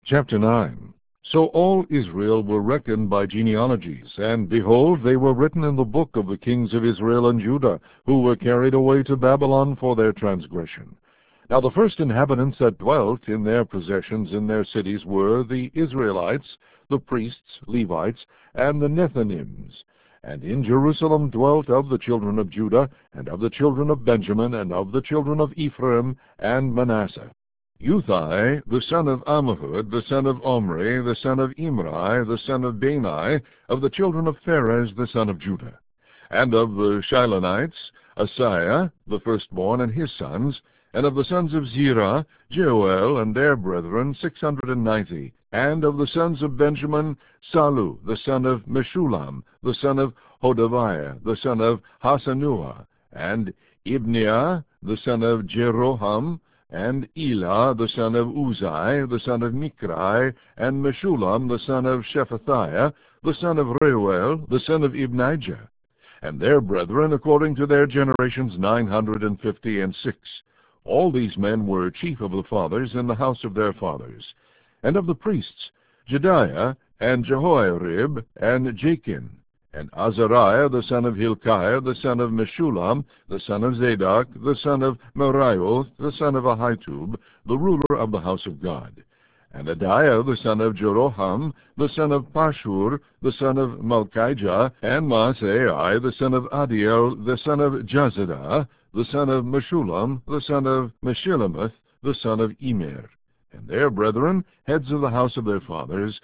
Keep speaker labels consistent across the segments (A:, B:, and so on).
A: Chapter 9. So all Israel were reckoned by genealogies, and behold, they were written in the book of the kings of Israel and Judah, who were carried away to Babylon for their transgression. Now the first inhabitants that dwelt in their possessions in their cities were the Israelites, the priests, Levites, and the Nethinims. And in Jerusalem dwelt of the children of Judah, and of the children of Benjamin, and of the children of Ephraim and Manasseh, Uthai, the son of Ammihud, the son of Omri, the son of Imri, the son of Bani, of the children of Pharez, the son of Judah. And of the Shilonites, Asaiah, the firstborn, and his sons. And of the sons of Zerah, Jeuel, and their brethren, 690. And of the sons of Benjamin, Sallu, the son of Meshullam, the son of Hodaviah, the son of Hasanuah, and Ibniah, the son of Jeroham, and Elah, the son of Uzai, the son of Mikrai, and Meshullam, the son of Shephathiah, the son of Reuel, the son of Ibnijah. And their brethren, according to their generations, 956. All these men were chief of the fathers in the house of their fathers. And of the priests, Jedaiah, and Jehoiarib, and Jachin, and Azariah, the son of Hilkiah, the son of Meshullam, the son of Zadok, the son of Merioth, the son of Ahitub, the ruler of the house of God. And Adiah, the son of Jeroham, the son of Pashur, the son of Malchijah, and Maaseiah, the son of Adiel, the son of Jazedah, the son of Meshullam, the son of Meshillemeth, the son of Immer. And their brethren, heads of the house of their fathers,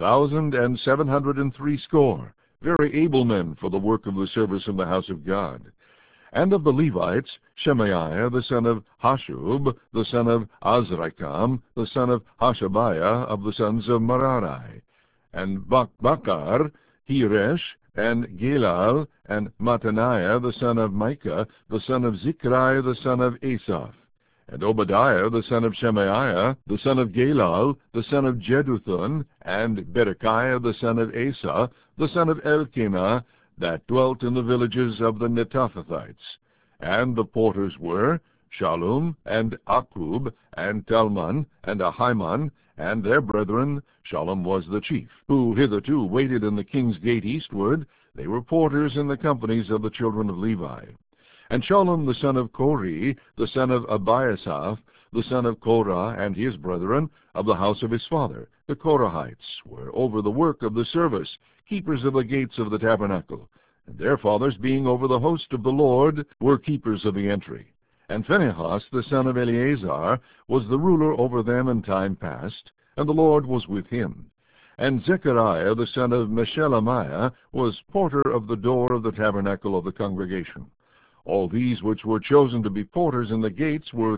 A: 1,760, very able men for the work of the service in the house of God. And of the Levites, Shemaiah, the son of Hashub, the son of Azrikam, the son of Hashabiah, of the sons of Merari, and Bakar, Heresh, and Gilal, and Mattaniah, the son of Micah, the son of Zichri, the son of Asaph, and Obadiah, the son of Shemaiah, the son of Galal, the son of Jeduthun, and Berechiah, the son of Asa, the son of Elkanah, that dwelt in the villages of the Netophathites. And the porters were Shallum, and Akub, and Talmon, and Ahiman, and their brethren. Shallum was the chief, who hitherto waited in the king's gate eastward. They were porters in the companies of the children of Levi. And Shallum the son of Kori, the son of Abiasaph, the son of Korah, and his brethren, of the house of his father, the Korahites, were over the work of the service, keepers of the gates of the tabernacle. And their fathers, being over the host of the Lord, were keepers of the entry. And Phinehas, the son of Eleazar, was the ruler over them in time past, and the Lord was with him. And Zechariah, the son of Meshelemiah, was porter of the door of the tabernacle of the congregation. All these which were chosen to be porters in the gates were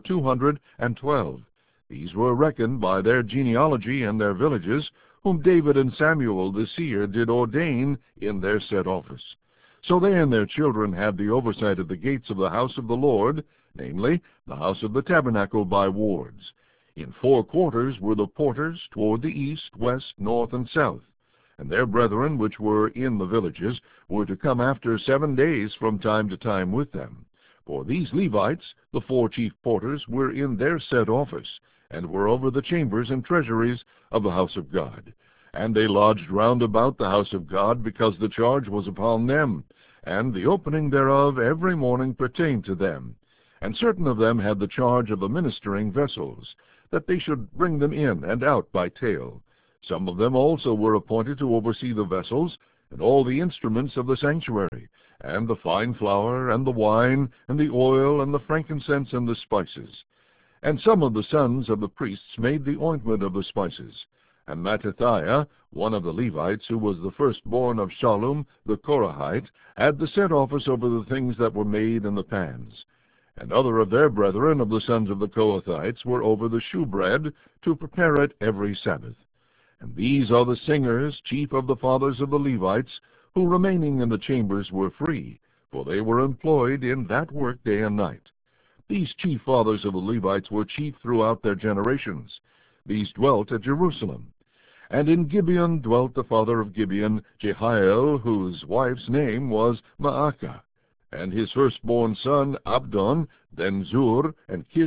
A: 212. These were reckoned by their genealogy and their villages, whom David and Samuel the seer did ordain in their set office. So they and their children had the oversight of the gates of the house of the Lord, namely, the house of the tabernacle by wards. In 4 quarters were the porters toward the east, west, north, and south. And their brethren which were in the villages were to come after 7 days from time to time with them. For these Levites, the 4 chief porters, were in their set office, and were over the chambers and treasuries of the house of God. And they lodged round about the house of God, because the charge was upon them, and the opening thereof every morning pertained to them. And certain of them had the charge of the ministering vessels, that they should bring them in and out by tale. Some of them also were appointed to oversee the vessels, and all the instruments of the sanctuary, and the fine flour, and the wine, and the oil, and the frankincense, and the spices. And some of the sons of the priests made the ointment of the spices. And Mattithiah, one of the Levites, who was the firstborn of Shallum the Korahite, had the set office over the things that were made in the pans. And other of their brethren of the sons of the Kohathites were over the shewbread, to prepare it every Sabbath. And these are the singers, chief of the fathers of the Levites, who remaining in the chambers were free, for they were employed in that work day and night. These chief fathers of the Levites were chief throughout their generations. These dwelt at Jerusalem. And in Gibeon dwelt the father of Gibeon, Jehiel, whose wife's name was Maacah, and his firstborn son Abdon, then Zur, and Kish,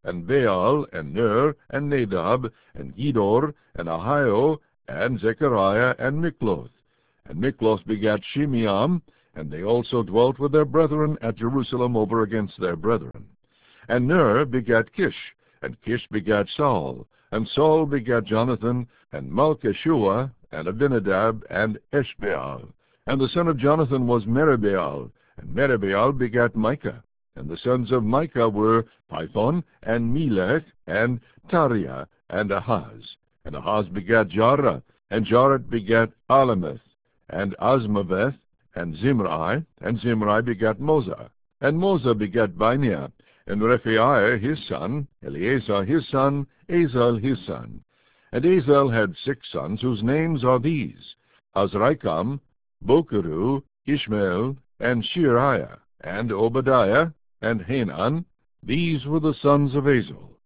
A: and Baal, and Ner, and Nadab, and Gedor, and Ahio, and Zechariah, and Mikloth. And Mikloth begat Shimeam, and they also dwelt with their brethren at Jerusalem over against their brethren. And Ner begat Kish, and Kish begat Saul, and Saul begat Jonathan, and Malchishua, and Abinadab, and Eshbaal. And the son of Jonathan was Meribaal, and Meribaal begat Micah. And the sons of Micah were Python, and Melech, and Tariah, and Ahaz. And Ahaz begat Jarah, and Jarah begat Alemeth, and Azmaveth, and Zimri, and Zimri begat Moza. And Moza begat Binea, and Rephaiah his son, Eleazar his son, Azal his son. And Azal had 6 sons, whose names are these: Azrikam, Bokeru, Ishmael, and Sheariah, and Obadiah, and Hanan. These were the sons of Azal.